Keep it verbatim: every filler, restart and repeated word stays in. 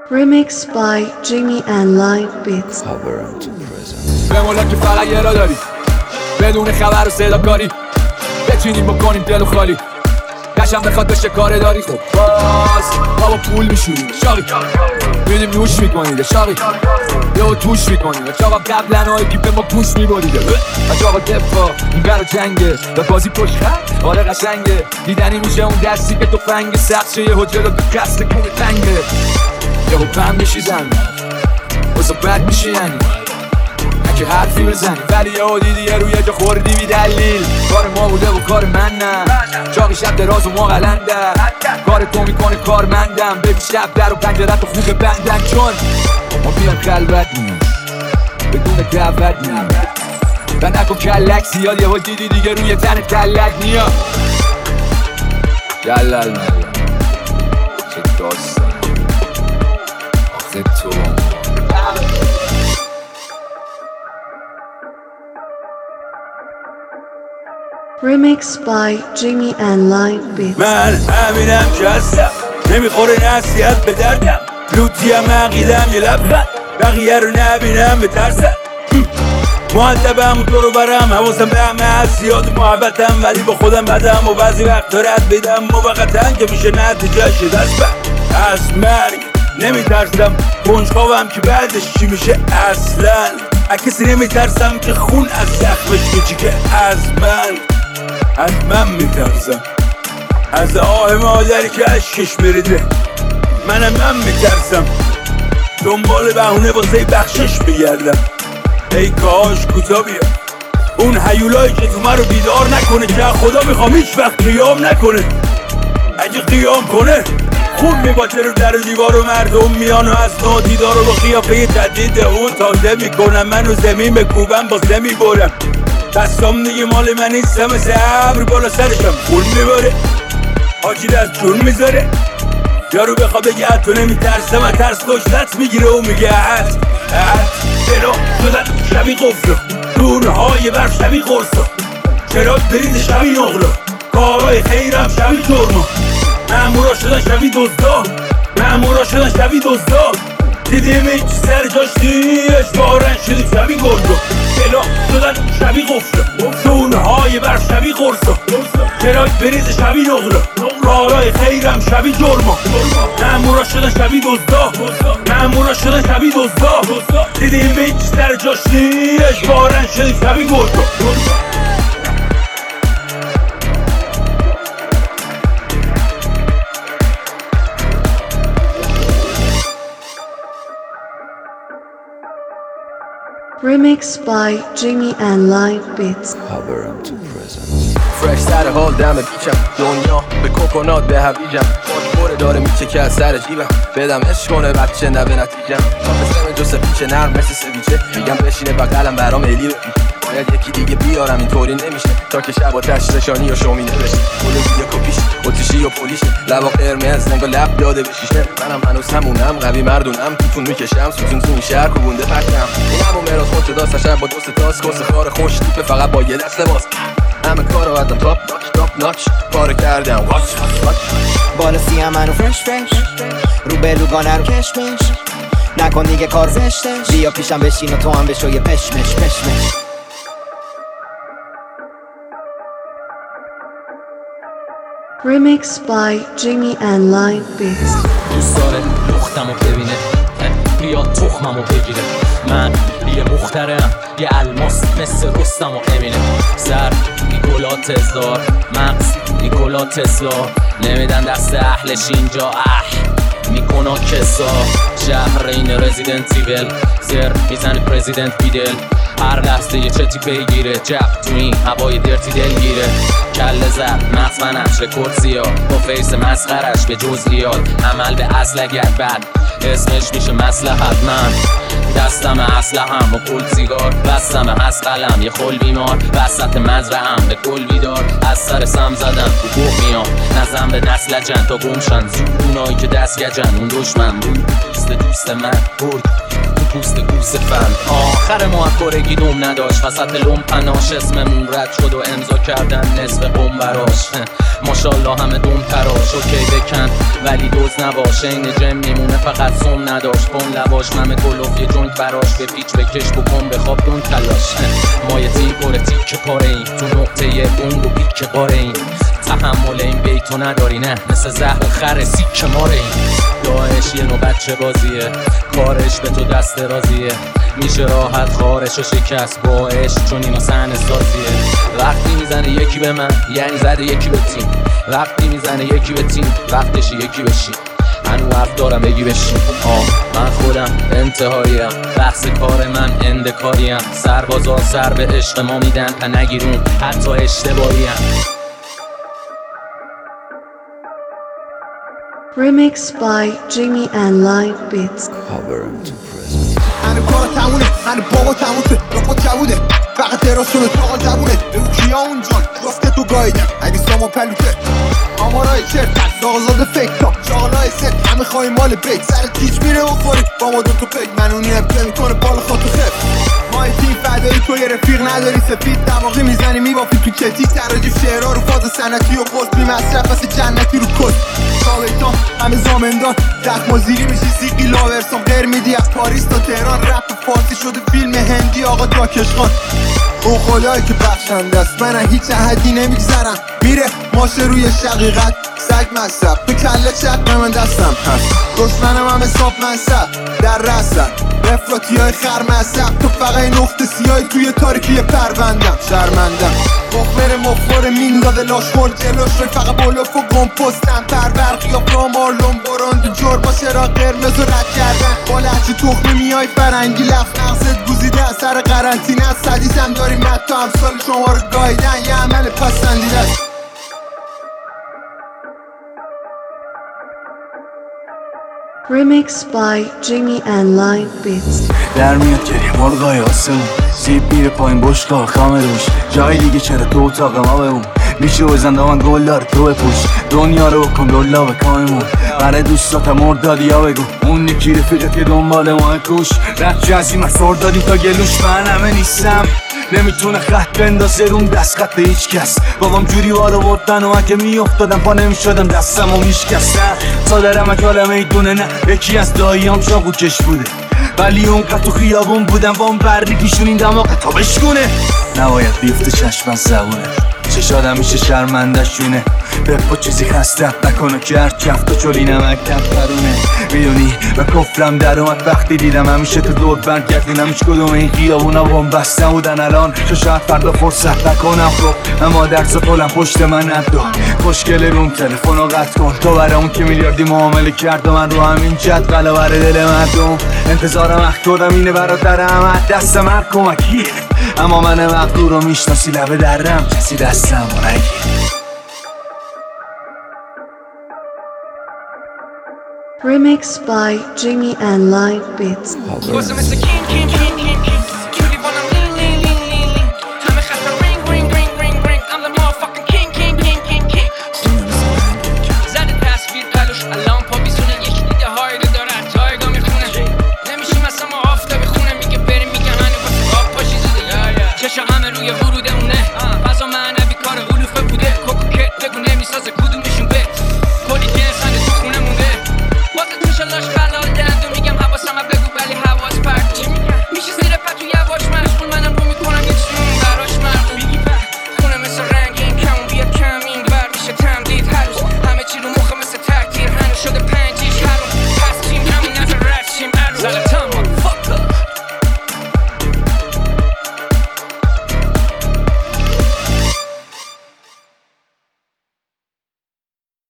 Remixed by Jimmy and Live Beats. به مولا که فقط یه را داری بدون خبر و صدا کاری بچینیم بکنیم دل و خالی قشم بخواد بشه کار داری. خب باز ما با پول میشوریم شاقی میدیم نوش میکنید شاقی یهو توش میکنید چاقا قبلا های گیپ ما پوش میبریده چاقا دفاع این برا جنگه و بازی پشت خط آره قشنگه دیدنی میشه اون دستی که تو فنگ سخت شه یهو جلو تو کست کنه تنگه یهو پم میشی زن بازا بد میشه یعنی که حرفی بزنی ولی یهو دیدی یه روی جا خوردی بی دلیل. کار ما بوده و کار من نه چاقی شب دراز و ما قلنده کار تو میکنه کارمندم ببین شب در و پنجره تو خوب بندن چون ما بیان خلوت نیم بدون دعوت نیم و نکن کلک زیاد یهو دیدی دیگه روی تن تلک نیا جلال ملا چه داستان آخه تو Remixed by Jimmy and Live Beats. من همینم که هستم نمیخوره نصیحت به دردم لوتیم عقیدم یه لبخند بقیه رو نبینم به ترسم مؤدبم و دورو برم حواسم به همه هست زیاد محبتم ولی با خودم بدم و بعضی وقت رد بدم موقتا که میشه نتیجه شد دست بر از مرگ نمیترسم کنجکاوم که بعدش چی میشه اصلا از کسی نمیترسم که خون از زخمش میچی که از من از من میترسم از آه مادری که اشکش بریده منم من میترسم دنبال بهونه واسه بخشش میگردم ای کاش کوتا بیا اون هیولایی که تو من رو بیدار نکنه که خدا میخوام هیچ وقت قیام نکنه اگه قیام کنه خون میباته رو در و دیوار و مردم میان و از نادیدار رو با قیافه جدید اون تازه میکنم منو زمین بکوبم با زمین برم دستام دیگه مال من نیستم مثل ابر بالا سرشم خون میباره حاجی از جون میذاره یارو بخوا بگه تو نمیترسم از ترس کشتت میگیره و میگه حد حد چرا شدن شبی قفلو دورهای بر شبی قرصو چرا برید شبی نغلو کارهای خیرم شبی جرمو مامورا شدن شبی دزدا مامورا شدن شبی دزدا دیدیم هیچ سر جاشتیش بارن شدیم شبی گردو دلا شدن شبی قفلو دونهای بر شبی قرصو چرای بریز شبی نغلو کارهای خیرم شبی جرمو مامورا شدن شبی دزدا مامورا شدن شبی دزدا دیدیم هیچ سر جاشتیش بارن شدیم شبی گردو Remixed by Jimmy and Live Beats. فرش سر حال دم بیچم دنیا به کوکونات به هویجم باش داره میچه که از سر جیبم بدم عشق کنه بچه نه به نتیجم مثل جوس پیچه نرم مثل سویچه میگم بشینه بقلم برام الی بپیچه باید یکی دیگه بیارم اینطوری نمیشه تا که شب آتش نشانی و شومینه بشه کلو ویدیو کپیش اتیشی و پولیش لبا قرمز نگاه لب داده بشیشه منم هنوز همونم قوی مردونم توتون میکشم ستون تو این شهر کوبونده پکتم این همون مراز خود داست شب با دوست تاس کس خار خوش تیپه فقط با یه دست لباس همه کارو آدم تاپ ناچ تاپ ناچ کارو کردم واچ واچ بالا سیم منو فرش فرش رو بلوگانه رو کشمش نکن دیگه کار زشتش بیا پیشم بشین و تو هم بشو یه پشمش پشمش Remixed by Jimmy and Live Beats. دوست داره لختمو ببینه بیا تخممو بگیره من یه مخترم یه الماس مثل رستم و امینه سر نیکولا تزار مغز نیکولا تسلا نمیدن دست اهلش اینجا اه میکنه کسا شهر این رزیدنت ایول زر میزنه پرزیدنت بیدل هر لحظه یه چتی پیگیره جب تو این هوای درتی دلگیره کل زر مغز منش رکورد زیاد با فیس مسخرش به جزئیات عمل به اصل اگر بد اسمش میشه مصلحت من دستم اسلحه‌ام و پول سیگار بستم از قلم یه خل بیمار وسط مزرعه‌ام به کل بیدار از سر سم زدن تو گوه میام نزم به نسل جن تا گمشن زورونایی که دست گجن اون دشمن بود دوست دوست من برد تو پوست گوس فن آخر ما کارگی دوم نداشت وسط لومپناش اسممون رد شد و امضا کردن نصف قوم براش ماشالله همه دوم تراش اوکی بکن ولی دوز نباش. این جم میمونه فقط سوم نداشت. پون لباش ممه گلوف یه جوینت براش. به پیچ بکش بکن بخواب دون تلاش. ما یه تیم پره تیک پاره ایم تو نقطه یه بونگ و پیک پاره ایم. تحمل این بیتو نداری نه مثل زهر خر سیک ماره ایم. داعش یه نوع بچه بازیه کارش به تو دست رازیه. میشه راحت خارش و شکست باش چون اینو سن سازیه. وقتی میزنه یکی به من یعنی زده یکی به تیم. وقتی میزنه یکی به تیم وقتش یکی بشی. هنو حرف دارم بگی بشین. آه من خودم انتهاییم بحث کار من اندکاریم. سربازا سر به عشق ما میدن تا نگیرون حتی اشتباهیم. Remix by Jimmy and Live Beats. هنو کارا تمونه هنو بابا تموته رخو جوونه فقط دراشونه چاقا جوونه بگو کیا اونجان گفته تو گایدم اگه سامان پلوته آمارای چرت ناغزاده فکر تا چاقالای ست همه خواهی مال بیت سر تیچ میره بخوری با ما دوتو پیک منونی هم که میکنه بالا خواهتو خف. مای تیم فدایی تو یه رفیق نداری سفید دماغی میزنی میبافی تو کتی تراجیف شعرها رو فاز سنتی و قصد بی مصرف واسه جنتی رو کد شاویتان همه زامندان دخم و زیری میشی سیقی لاورسان غیر میدی از پاریس تا تهران. رپ فارسی شده فیلم هندی آقا داکشخان. او خدایی که بخشنده است من هیچ احدی نمیگذرم. میره ماشه روی شقیقت سگ مصب تو کله چپ من دستم هست. دشمنم هم حساب منصب در رسد افراطی های خرمصب. تو فقط نقطه سیاهی توی تاریکی پروندم شرمندم. مخبر مخبر میندازه لاشخور جلوش روی فقط بلوف و گمپستم. پرورقی یا پرامارلون براند جور با شرا قرمز و رد کردن. با لحجی تخمی میای فرنگی لف نقصد گوزیده از سر قرنطینه از سدیزم داریم مد تا همسال شما رو گایدن یه عمل پسندیده است. Remix by Jimmy and Live Beats. در میاد گریه مرغای آسمون سیب میره پایین بشقا خامه روش. جای دیگه چرا تو اتاق ما بمون میشه بزن دامن گل داره تو بپوش. دنیا رو بکن دلا به کاممون برای دوستات مردادی یا بگو اون یکی رفیقت که دنبال ما کوش. رد جزی من سر دادیم تا گلوش من همه نیستم. نمیتونه خط بندازه رون دست خط هیچ کس. بابام جوری وارو بردن و اگه میافتادم پا نمیشدم دستم و میشکستن. صادرم کلمه ای دونه نه یکی از داییام چاقو کش بوده ولی اونقدر تو خیابون بودم وام برنگیشون این دماغ تا بشکونه. نباید بیفته چشم از زبونه چشادم میشه شرمنده شونه. بپا چیزی خستت نکنه که هر کفت و چلی نمک پرونه. میدونی و کفرم در اومد وقتی دیدم همیشه تو دور بند کردینم هیچ کدوم این خیابونا بام بستم بودن الان تو شاید فردا فرصت نکنم. خب اما درس پلم پشت من ندو خوشگل روم تلفن رو قطع کن. تو برامون که میلیاردی معامله کرد و من رو همین جدول و بر دل مردم انتظارم اخدادم اینه برادرم دست من کمکی. اما من مقدور رو میشناسی لبه درم کسی دستم رو نگیر. Remix by Jimmy and Live Beats. واسه مثل کین کین کین کین کین